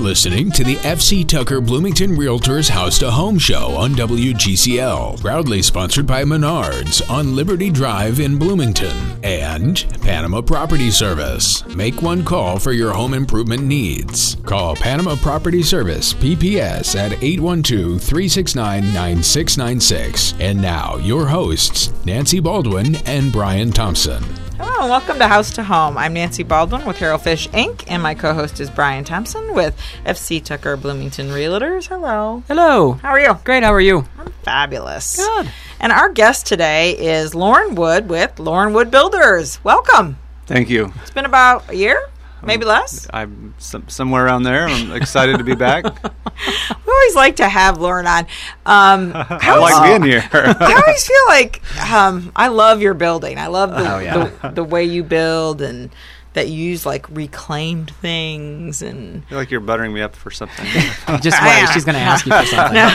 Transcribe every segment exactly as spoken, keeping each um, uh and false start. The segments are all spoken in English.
listening to the F C Tucker Bloomington Realtors House to Home Show on W G C L, proudly sponsored by Menards on Liberty Drive in Bloomington and Panama Property Service. Make one call for your home improvement needs. Call Panama Property Service, P P S, at eight one two, three six nine, nine six nine six. And now, your hosts, Nancy Baldwin and Brian Thompson. Hello, and welcome to House to Home. I'm Nancy Baldwin with Harold Fish, Incorporated, and my co-host is Brian Thompson with F C Tucker Bloomington Realtors. Hello. Hello. How are you? Great, how are you? I'm fabulous. Good. And our guest today is Lauren Wood with Lauren Wood Builders. Welcome. Thank you. It's been about a year, maybe less. I'm some, somewhere around there. I'm excited to be back. We always like to have Lauren on. Um, I like being here. I always feel like um, I love your building. I love the, Oh, yeah. the the way you build and that you use like reclaimed things and. I feel like you're buttering me up for something. Just I wait, am. she's going to ask you for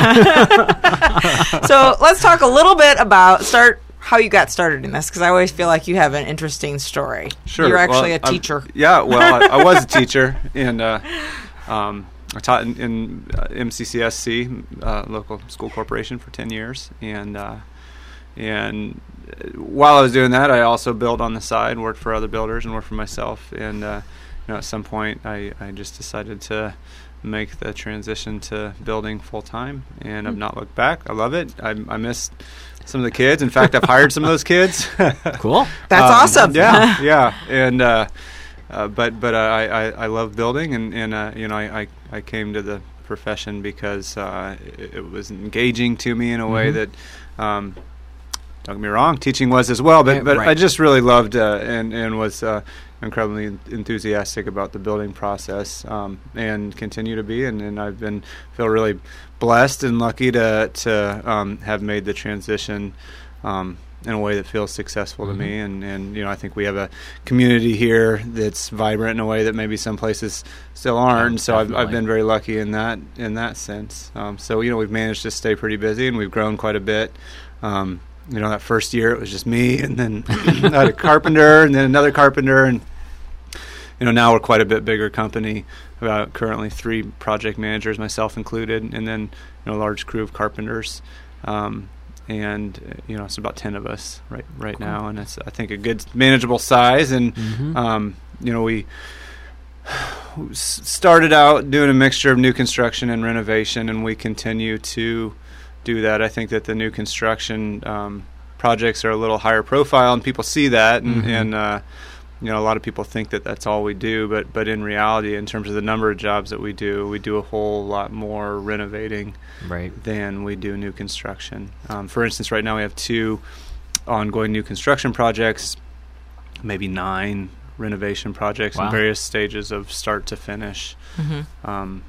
something. So let's talk a little bit about start how you got started in this, because I always feel like you have an interesting story. Sure. You're actually Well, a teacher. I'm, yeah, well, I, I was a teacher, and uh, um, I taught in, in uh, M C C S C, uh, local school corporation, for ten years, and uh, and while I was doing that, I also built on the side, worked for other builders, and worked for myself. And uh, you know, at some point, I, I just decided to make the transition to building full time, and I've not looked back. I love it. I, I miss some of the kids. In fact, I've hired some of those kids. Cool. That's Um, awesome. Yeah, yeah, and uh, uh, but but uh, I, I I love building, and and uh, you know I, I I came to the profession because uh, it, it was engaging to me in a way Mhm. that. Um, Don't get me wrong, teaching was as well, but Yeah, but right. I just really loved uh, and and was uh, incredibly en- enthusiastic about the building process, um, and continue to be, and, and I've been feel really blessed and lucky to to um, have made the transition um, in a way that feels successful Mhm. to me, and, and you know I think we have a community here that's vibrant in a way that maybe some places still aren't, and so I've, I've definitely. been very lucky in that in that sense. Um, so you know we've managed to stay pretty busy, and we've grown quite a bit. Um, You know, that first year it was just me, and then I had a carpenter, and then another carpenter, and you know now we're quite a bit bigger company. About currently three project managers, myself included, and then you know a large crew of carpenters, um, and uh, you know it's about ten of us right right Cool. now, and it's I think a good manageable size. And Mhm. um, you know we s- started out doing a mixture of new construction and renovation, and we continue to do that. I think that the new construction um, projects are a little higher profile, and people see that, and, Mhm. and uh, you know, a lot of people think that that's all we do, but but in reality, in terms of the number of jobs that we do, we do a whole lot more renovating Right. than we do new construction. Um, for instance, right now we have two ongoing new construction projects, maybe nine renovation projects Wow. in various stages of start to finish. Mm-hmm. Um,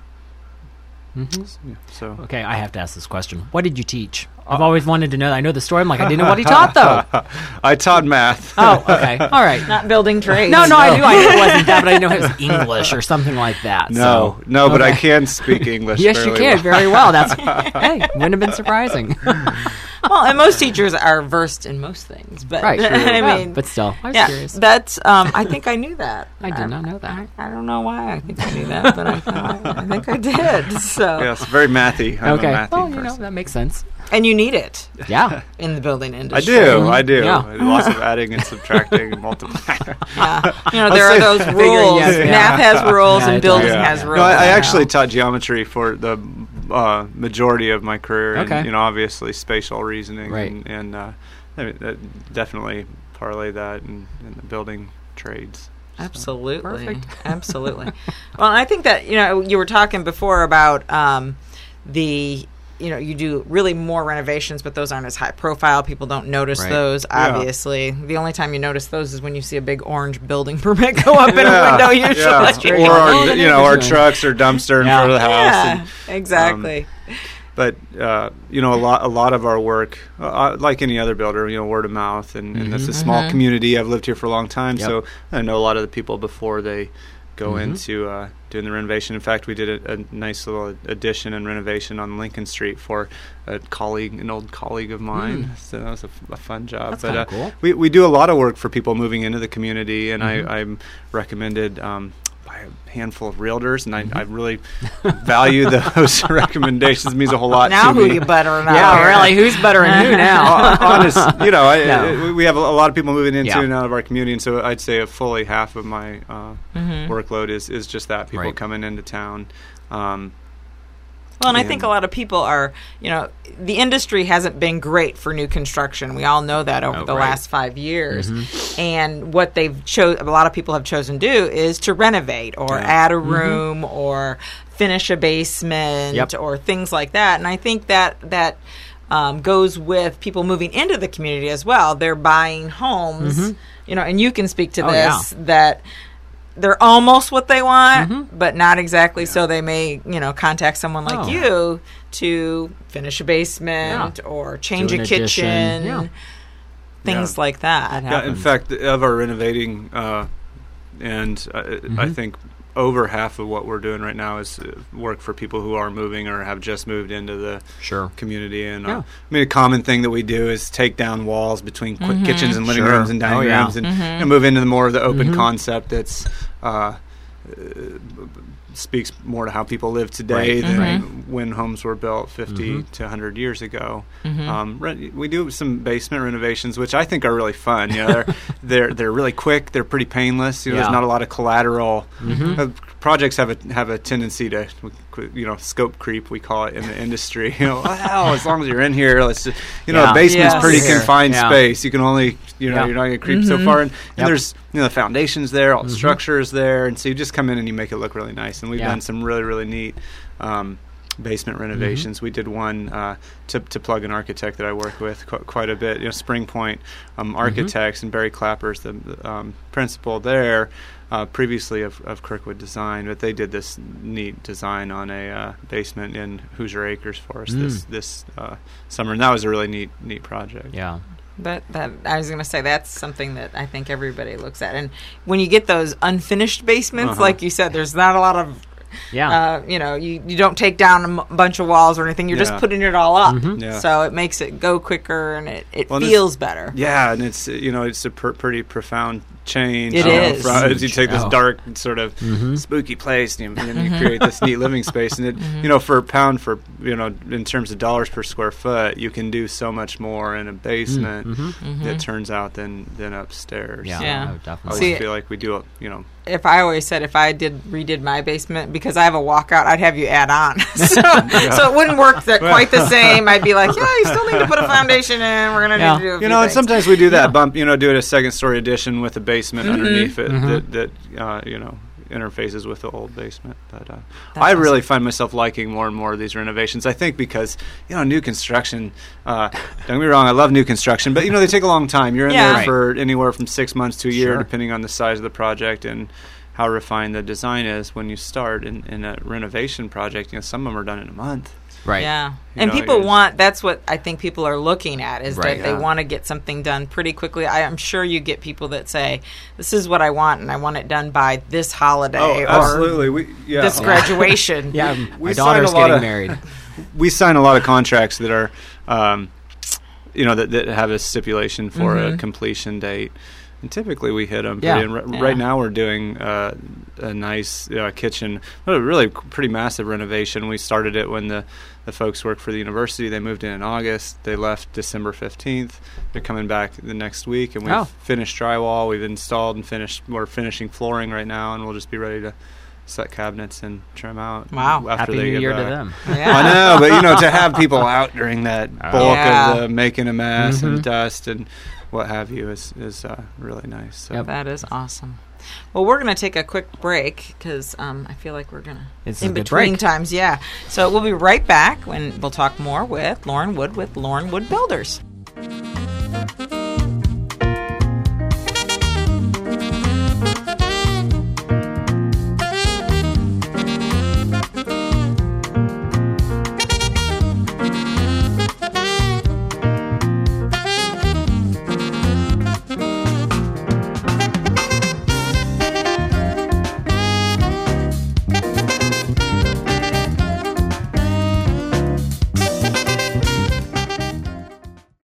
Mhm. yeah, so. Okay, I have to ask this question. What did you teach? I've always wanted to know. I know the story. I'm like, I didn't know what he taught, though. I taught math. Oh, okay. All right. Not building trades. No, no, I knew. I knew it wasn't that, but I know it was English or something like that. No, so. no, but I Okay. can speak English. Yes, you fairly can well. very well. That's hey, wouldn't have been surprising. Well, and most teachers are versed in most things, but Right. I Yeah, mean, but still, I was yeah, curious. that's. Um, I think I knew that. I did not know that. I, I don't know why I think I knew that, but I, thought, I think I did. So, Yes, very mathy. I'm okay. a mathy Well, you know person. that makes sense. and you need it Yeah. in the building I industry. do, Mhm. I do. Yeah. Lots of adding and subtracting and multiplying. Yeah. You know, I'll there are say- those Figure, rules. yes, yeah. Math has rules, Yeah, and it building does. has No, rules. I, I Yeah. actually taught geometry for the uh, majority of my career, and Okay. you know, obviously spatial reasoning, Right. and, and uh, I mean, that definitely parlay that in, in the building trades. Absolutely. Perfect. Absolutely. Well, I think that, you know, you were talking before about um, the, you know, you do really more renovations, but those aren't as high profile. People don't notice Right. those, Yeah. obviously. The only time you notice those is when you see a big orange building permit go up in a Yeah, window, usually. yeah. That's true. Or our, Oh, the you know, our neighborhood. trucks or dumpster in Yeah. front of the house. Yeah, And, exactly. but uh, you know, a lot a lot of our work, uh, like any other builder, you know, word of mouth, and, and it's a small Mhm. community. I've lived here for a long time, Yep. so I know a lot of the people before they go Mhm. into uh, doing the renovation. In fact, we did a, a nice little addition and renovation on Lincoln Street for a colleague, an old colleague of mine. Mm. So that was a, f- a fun job. That's but kinda uh, cool. we we do a lot of work for people moving into the community, and Mhm. I I'm recommended. Um, by a handful of realtors, and I, I really value those recommendations. It means a whole lot now to who me. you better not. Yeah, really, who's better than who now? Honest, you know, I, No. I, we have a, a lot of people moving into Yeah. and out of our community, and so I'd say a fully half of my uh, Mm-hmm. workload is, is just that, people Right. coming into town. Um, Well, and I And- think a lot of people are, you know, the industry hasn't been great for new construction. We all know that over Oh, the right. last five years. And what they've chose, a lot of people have chosen to do is to renovate or Yeah. add a room or finish a basement Yep. or things like that. And I think that that um, goes with people moving into the community as well. They're buying homes, you know, and you can speak to Oh, this that. They're almost what they want, Mm-hmm. but not exactly. So they may, you know, contact someone like Oh. you to finish a basement or change Do a an kitchen, addition. Yeah. things Yeah. like that. That Yeah, in happens. fact, of our renovating, uh, and uh, Mm-hmm. I think over half of what we're doing right now is uh, work for people who are moving or have just moved into the Sure. community. And uh, Yeah. I mean, a common thing that we do is take down walls between qu- kitchens and living Sure. rooms and dining Oh, yeah. rooms, and, and move into the more of the open Mhm. concept that's. Uh, speaks more to how people live today Right. than Right. when homes were built fifty Mhm. to one hundred years ago. Mm-hmm. Um, re- we do some basement renovations, which I think are really fun. You know, they're they're they're really quick. They're pretty painless. You know, Yeah. there's not a lot of collateral. Mhm. Uh, projects have a have a tendency to, you know, scope creep, we call it in the industry. You know, wow, as long as you're in here, let's just, you know, Yeah. a basement's Yes. pretty Here. confined Yeah. space. You can only, you know, Yeah. you're not going to creep so far. And, and Yep. there's, you know, the foundation's there, all the Mhm. structure is there, and so you just come in and you make it look really nice. And we've Yeah. done some really really neat. Um, basement renovations. We did one uh, to, to plug an architect that I work with qu- quite a bit. You know, Spring Point um, Architects and Barry Clapper's the, the um, principal there, uh, previously of, of Kirkwood Design, but they did this neat design on a uh, basement in Hoosier Acres for us Mm. this this uh, summer, and that was a really neat neat project. Yeah. But that I was going to say that's something that I think everybody looks at. And when you get those unfinished basements, Uh-huh. like you said, there's not a lot of Yeah. Uh, you know, you, you don't take down a m- bunch of walls or anything. You're Yeah. just putting it all up. Mhm. Yeah. So it makes it go quicker and it, it Well, this- feels better. Yeah, and it's, you know, it's a per- pretty profound change. It you know, is. from- as you take this Oh. dark sort of Mhm. spooky place and you, and you create this neat living space, and it, Mm-hmm. you know, for a pound, for, you know, in terms of dollars per square foot, you can do so much more in a basement Mhm. that turns out than than upstairs. Yeah. So Yeah. Oh, I definitely. always See- feel like we do, a, you know, If I always said if I did redid my basement because I have a walkout, I'd have you add on. so, so it wouldn't work that quite the same. I'd be like, yeah, you still need to put a foundation in. We're gonna Yeah. need to do a you few know, and things. sometimes we do that Yeah. bump, you know, do it a second story addition with a basement Mm-hmm. underneath it Mhm. that, that uh, you know, interfaces with the old basement. But uh, That's I really awesome. find myself liking more and more of these renovations. I think because, you know, new construction, uh, don't get me wrong, I love new construction, but, you know, they take a long time. You're in Yeah. there Right. for anywhere from six months to a year, Sure. depending on the size of the project and how refined the design is when you start in, in a renovation project. You know, some of them are done in a month. Right. Yeah. You And know, people it's- want, that's what I think people are looking at, is Right. that they Yeah. want to get something done pretty quickly. I, I'm sure you get people that say, this is what I want, and I want it done by this holiday Oh, or absolutely. We, yeah. this graduation. Yeah. We My sign daughter's a lot getting of- married. we sign a lot of contracts that are, um, you know, that, that have a stipulation for a Mhm. completion date, and typically we hit them. Yeah. And r- Yeah. Right now we're doing uh, a nice uh, kitchen, a really pretty massive renovation. We started it when the, the folks worked for the university. They moved in in August. They left December fifteenth. They're coming back the next week, and we've Oh. finished drywall. We've installed and finished. We're finishing flooring right now, and we'll just be ready to set cabinets and trim out. Wow. After Happy they New get Year to back. them. Yeah. I know, but you know, to have people out during that Oh. bulk Yeah. of the making a mess Mhm. and dust and what have you is is uh, really nice. So. Yep. That is awesome. Well, we're going to take a quick break because um, I feel like we're going to, It's in a good between break. times, yeah. So we'll be right back when we'll talk more with Lauren Wood with Lauren Wood Builders.